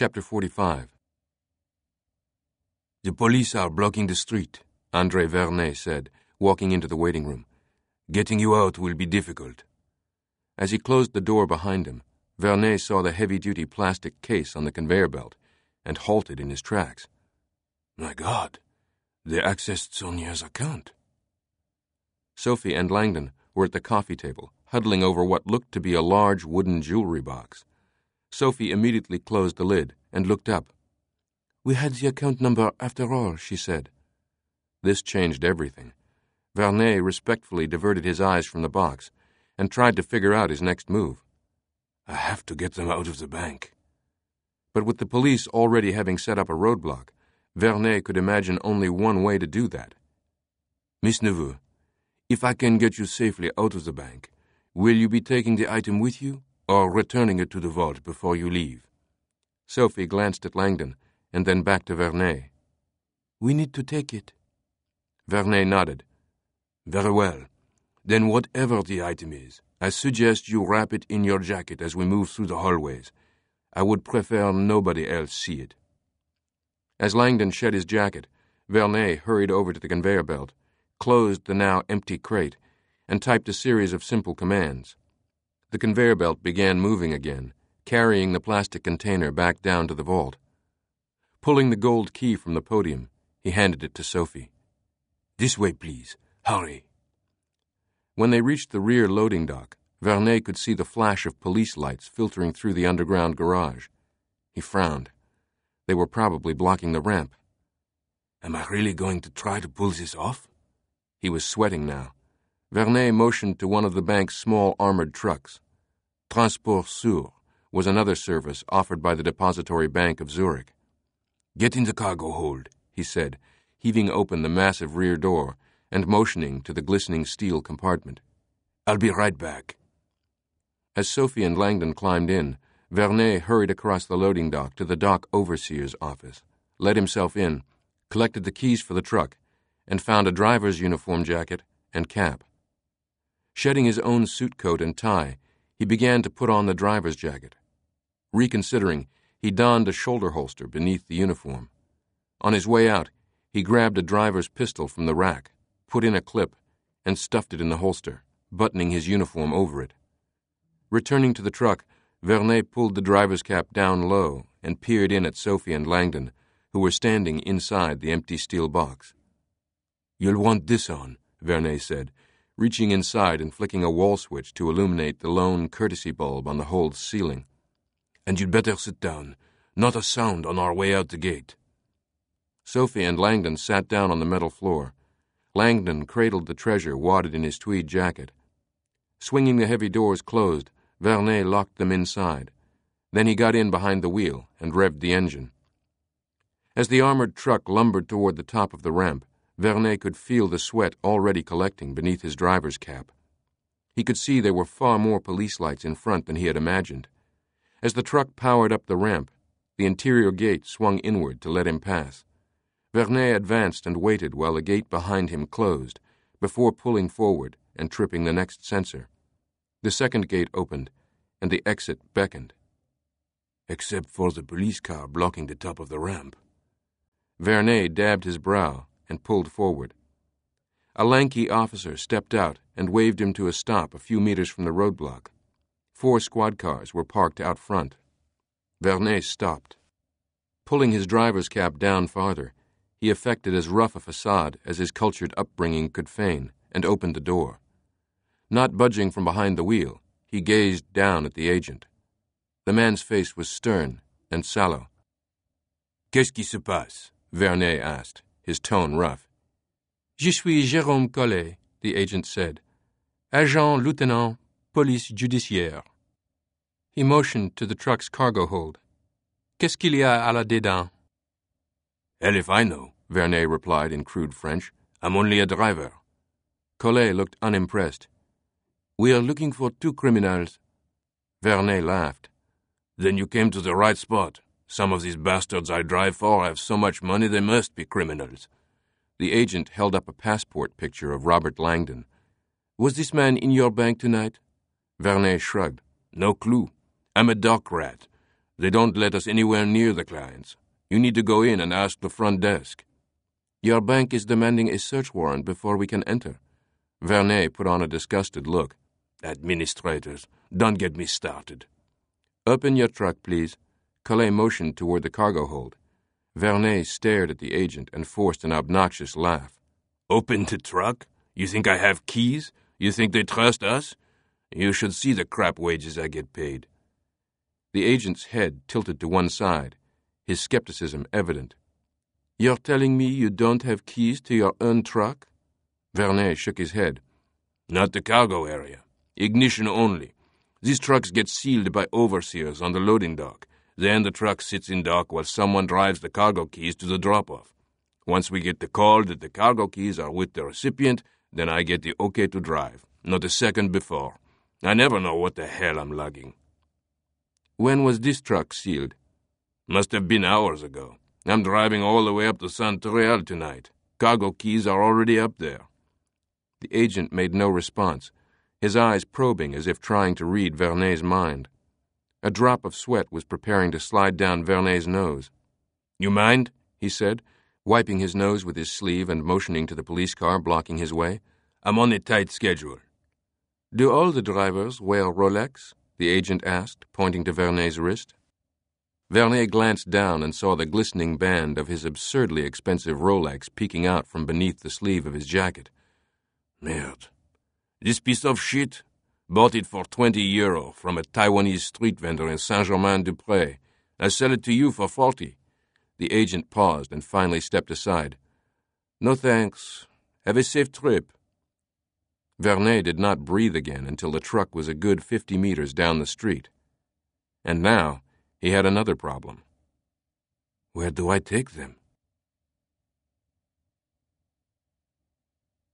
Chapter 45. "The police are blocking the street," André Vernet said, walking into the waiting room. "Getting you out will be difficult." As he closed the door behind him, Vernet saw the heavy-duty plastic case on the conveyor belt and halted in his tracks. "My God, they accessed Sonia's account." Sophie and Langdon were at the coffee table, huddling over what looked to be a large wooden jewelry box. Sophie immediately closed the lid and looked up. "We had the account number after all," she said. This changed everything. Vernet respectfully diverted his eyes from the box and tried to figure out his next move. "I have to get them out of the bank." But with the police already having set up a roadblock, Vernet could imagine only one way to do that. "Miss Neveu, if I can get you safely out of the bank, will you be taking the item with you or returning it to the vault before you leave?" Sophie glanced at Langdon and then back to Vernet. "We need to take it." Vernet nodded. "Very well. Then whatever the item is, I suggest you wrap it in your jacket as we move through the hallways. I would prefer nobody else see it." As Langdon shed his jacket, Vernet hurried over to the conveyor belt, closed the now empty crate, and typed a series of simple commands. The conveyor belt began moving again, carrying the plastic container back down to the vault. Pulling the gold key from the podium, he handed it to Sophie. "This way, please. Hurry." When they reached the rear loading dock, Vernet could see the flash of police lights filtering through the underground garage. He frowned. They were probably blocking the ramp. "Am I really going to try to pull this off?" He was sweating now. Vernet motioned to one of the bank's small armored trucks. Transport Sur was another service offered by the Depository Bank of Zurich. "Get in the cargo hold," he said, heaving open the massive rear door and motioning to the glistening steel compartment. "I'll be right back." As Sophie and Langdon climbed in, Vernet hurried across the loading dock to the dock overseer's office, let himself in, collected the keys for the truck, and found a driver's uniform jacket and cap. Shedding his own suit coat and tie, he began to put on the driver's jacket. Reconsidering, he donned a shoulder holster beneath the uniform. On his way out, he grabbed a driver's pistol from the rack, put in a clip, and stuffed it in the holster, buttoning his uniform over it. Returning to the truck, Vernet pulled the driver's cap down low and peered in at Sophie and Langdon, who were standing inside the empty steel box. "You'll want this on," Vernet said, reaching inside and flicking a wall switch to illuminate the lone courtesy bulb on the hold's ceiling. "And you'd better sit down. Not a sound on our way out the gate." Sophie and Langdon sat down on the metal floor. Langdon cradled the treasure wadded in his tweed jacket. Swinging the heavy doors closed, Vernet locked them inside. Then he got in behind the wheel and revved the engine. As the armored truck lumbered toward the top of the ramp, Vernet could feel the sweat already collecting beneath his driver's cap. He could see there were far more police lights in front than he had imagined. As the truck powered up the ramp, the interior gate swung inward to let him pass. Vernet advanced and waited while the gate behind him closed, before pulling forward and tripping the next sensor. The second gate opened, and the exit beckoned. "Except for the police car blocking the top of the ramp." Vernet dabbed his brow and pulled forward. A lanky officer stepped out and waved him to a stop a few meters from the roadblock. 4 squad cars were parked out front. Vernet stopped. Pulling his driver's cap down farther, he affected as rough a facade as his cultured upbringing could feign and opened the door. Not budging from behind the wheel, he gazed down at the agent. The man's face was stern and sallow. "Qu'est-ce qui se passe?" Vernet asked, his tone rough. "Je suis Jérôme Collet," the agent said. "Agent lieutenant, police judiciaire." He motioned to the truck's cargo hold. "Qu'est-ce qu'il y a à la dedans?" "Hell if I know," Vernet replied in crude French. "I'm only a driver." Collet looked unimpressed. "We are looking for 2 criminals." Vernet laughed. "Then you came to the right spot. Some of these bastards I drive for have so much money they must be criminals." The agent held up a passport picture of Robert Langdon. "Was this man in your bank tonight?" Vernet shrugged. "No clue. I'm a dock rat. They don't let us anywhere near the clients. You need to go in and ask the front desk. Your bank is demanding a search warrant before we can enter. Vernet put on a disgusted look. Administrators, don't get me started. Open your truck, please. Collet motioned toward the cargo hold. Vernet stared at the agent and forced an obnoxious laugh. Open the truck? You think I have keys? You think they trust us? You should see the crap wages I get paid. The agent's head tilted to one side, his skepticism evident. You're telling me you don't have keys to your own truck? Vernet shook his head. Not the cargo area. Ignition only. These trucks get sealed by overseers on the loading dock. Then the truck sits in dock while someone drives the cargo keys to the drop-off. Once we get the call that the cargo keys are with the recipient, then I get the okay to drive, not a second before. I never know what the hell I'm lugging. When was this truck sealed? Must have been hours ago. I'm driving all the way up to Saint-Réal tonight. Cargo keys are already up there. The agent made no response, his eyes probing as if trying to read Vernet's mind. A drop of sweat was preparing to slide down Vernet's nose. You mind? He said, wiping his nose with his sleeve and motioning to the police car blocking his way. I'm on a tight schedule. Do all the drivers wear Rolex? The agent asked, pointing to Vernet's wrist. Vernet glanced down and saw the glistening band of his absurdly expensive Rolex peeking out from beneath the sleeve of his jacket. Merde. This piece of shit? Bought it for €20 from a Taiwanese street vendor in Saint-Germain-du-Pré. I sell it to you for 40. The agent paused and finally stepped aside. No thanks. Have a safe trip. Vernet did not breathe again until the truck was a good 50 meters down the street. And now he had another problem. Where do I take them?